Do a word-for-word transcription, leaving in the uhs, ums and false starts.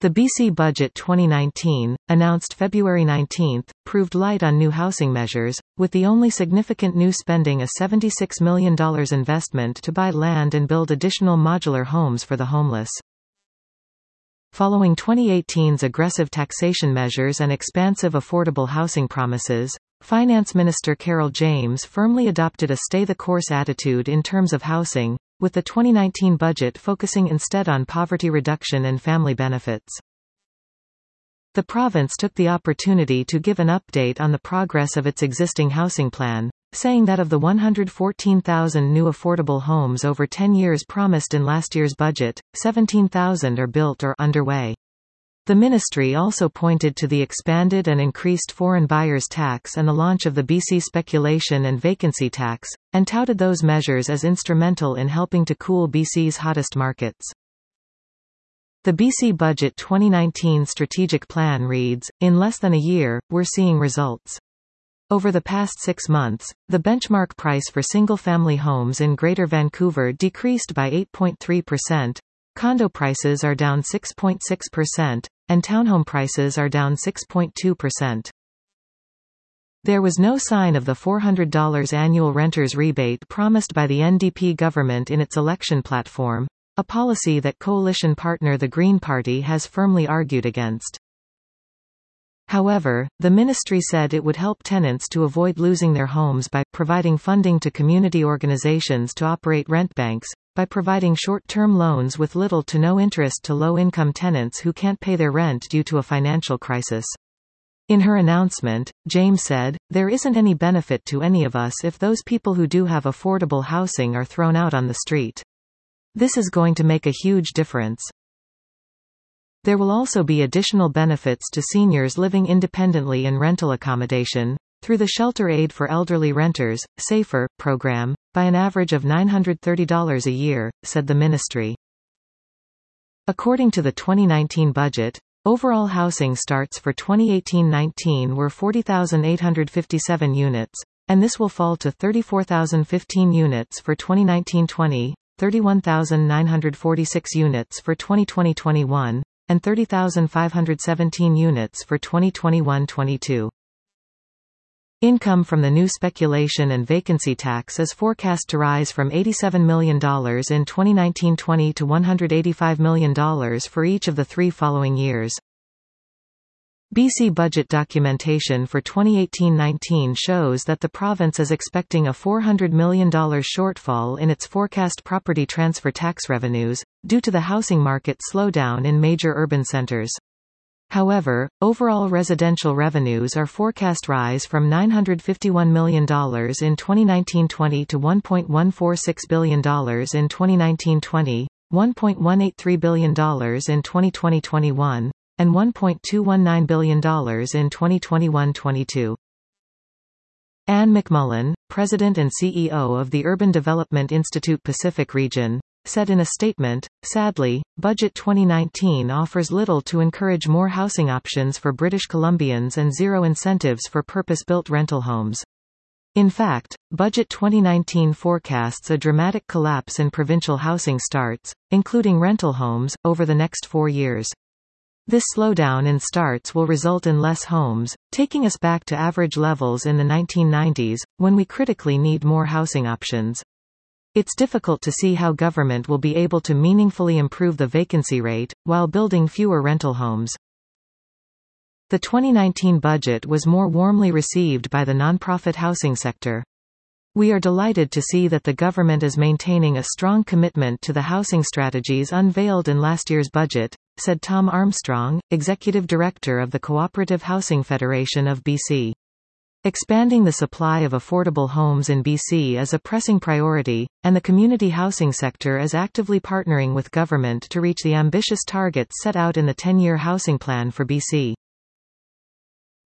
The B C Budget twenty nineteen, announced February nineteenth, proved light on new housing measures, with the only significant new spending a seventy-six million dollars investment to buy land and build additional modular homes for the homeless. Following twenty eighteen's aggressive taxation measures and expansive affordable housing promises, Finance Minister Carole James firmly adopted a stay-the-course attitude in terms of housing, with the twenty nineteen budget focusing instead on poverty reduction and family benefits. The province took the opportunity to give an update on the progress of its existing housing plan, saying that of the one hundred fourteen thousand new affordable homes over ten years promised in last year's budget, seventeen thousand are built or underway. The ministry also pointed to the expanded and increased foreign buyers tax and the launch of the B C speculation and vacancy tax, and touted those measures as instrumental in helping to cool B C's hottest markets. The B C Budget twenty nineteen strategic plan reads, "In less than a year, we're seeing results." Over the past six months, the benchmark price for single-family homes in Greater Vancouver decreased by eight point three percent, condo prices are down six point six percent, and townhome prices are down six point two percent. There was no sign of the four hundred dollars annual renters rebate promised by the N D P government in its election platform, a policy that coalition partner the Green Party has firmly argued against. However, the ministry said it would help tenants to avoid losing their homes by providing funding to community organizations to operate rent banks, by providing short-term loans with little to no interest to low-income tenants who can't pay their rent due to a financial crisis. In her announcement, James said, "There isn't any benefit to any of us if those people who do have affordable housing are thrown out on the street. This is going to make a huge difference." There will also be additional benefits to seniors living independently in rental accommodation, through the Shelter Aid for Elderly Renters, SAFER, program, by an average of nine hundred thirty dollars a year, said the ministry. According to the twenty nineteen budget, overall housing starts for twenty eighteen nineteen were forty thousand eight hundred fifty-seven units, and this will fall to thirty-four thousand fifteen units for twenty nineteen twenty, thirty-one thousand nine hundred forty-six units for twenty twenty twenty-one, and thirty thousand five hundred seventeen units for twenty twenty-one twenty-two. Income from the new speculation and vacancy tax is forecast to rise from eighty-seven million dollars in twenty nineteen twenty to one hundred eighty-five million dollars for each of the three following years. B C budget documentation for twenty eighteen nineteen shows that the province is expecting a four hundred million dollars shortfall in its forecast property transfer tax revenues, due to the housing market slowdown in major urban centres. However, overall residential revenues are forecast rise from nine hundred fifty-one million dollars in twenty nineteen twenty to one point one four six billion dollars in twenty nineteen twenty, one point one eight three billion dollars in twenty twenty twenty-one, and one point two one nine billion dollars in twenty twenty-one twenty-two. Anne McMullen, President and C E O of the Urban Development Institute Pacific Region, said in a statement, "Sadly, Budget twenty nineteen offers little to encourage more housing options for British Columbians and zero incentives for purpose-built rental homes. In fact, Budget twenty nineteen forecasts a dramatic collapse in provincial housing starts, including rental homes, over the next four years. This slowdown in starts will result in less homes, taking us back to average levels in the nineteen nineties, when we critically need more housing options. It's difficult to see how government will be able to meaningfully improve the vacancy rate, while building fewer rental homes." The twenty nineteen budget was more warmly received by the nonprofit housing sector. "We are delighted to see that the government is maintaining a strong commitment to the housing strategies unveiled in last year's budget," said Tom Armstrong, Executive Director of the Cooperative Housing Federation of B C. Expanding the supply of affordable homes in B C is a pressing priority, and the community housing sector is actively partnering with government to reach the ambitious targets set out in the ten-year housing plan for B C.